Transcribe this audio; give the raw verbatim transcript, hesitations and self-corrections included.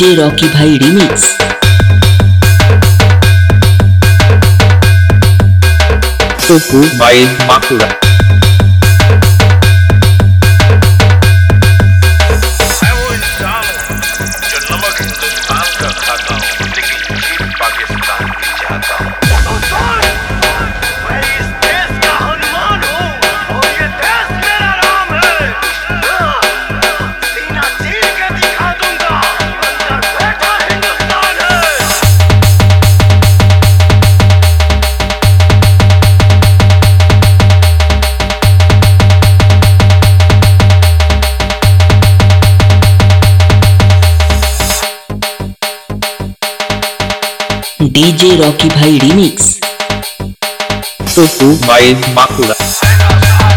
DJ Rocky भाई remix. Suku Bai Bankura. मैं वो इंसान हूँ जो नमक हिंदुस्तान का खाता हूँ लेकिन खीर पाकिस्तान की चाहता हूँ। मैं इस देश का हनुमान हूँ और ये देश मेरा राम है। सीना चीर के दिखा दूंगा अंदर बैठा हिंदुस्तान है। डीजे रॉकी भाई रिमिक्स। सुकू बाई बांकुड़ा।